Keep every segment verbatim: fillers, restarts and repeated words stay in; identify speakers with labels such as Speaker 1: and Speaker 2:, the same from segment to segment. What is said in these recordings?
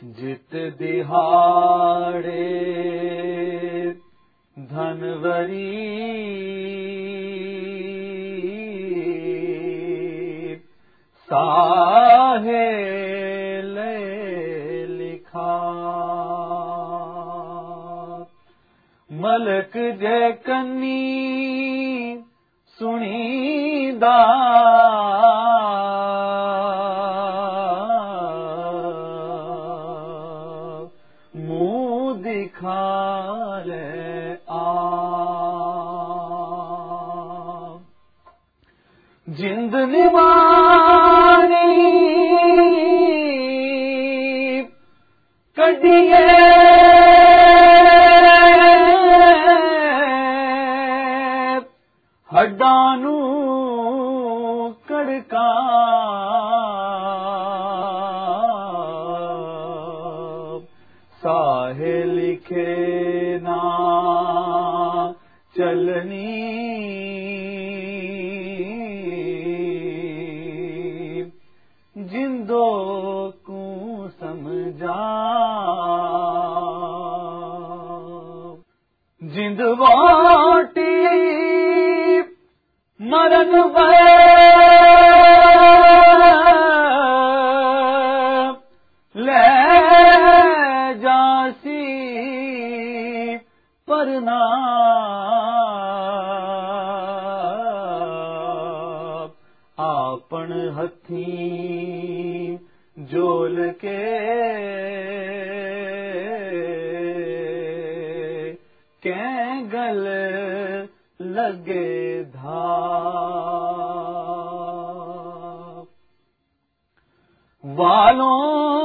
Speaker 1: जित दिहाड़े धनवरी साहे ले लिखा मलक जे कन्नी सुनीदा मुंह दिखा ले आ जिंद निवानी कडिए हड्डानू कड़का साहे लिखे ना चलनी जिंदो को समझा जिंद वाटी मरन वे ले जासी परना आपन हथी जोल के कै गल लगे धा वालों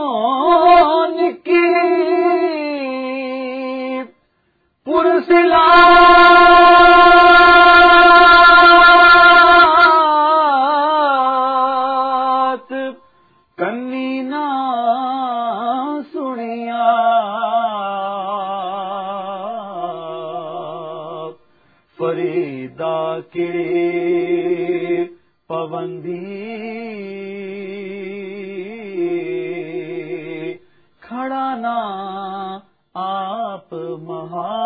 Speaker 1: की पुरसिला कन्नी ना सुनिया फरीदा किड़े पवंदी खड़ा ना आप महा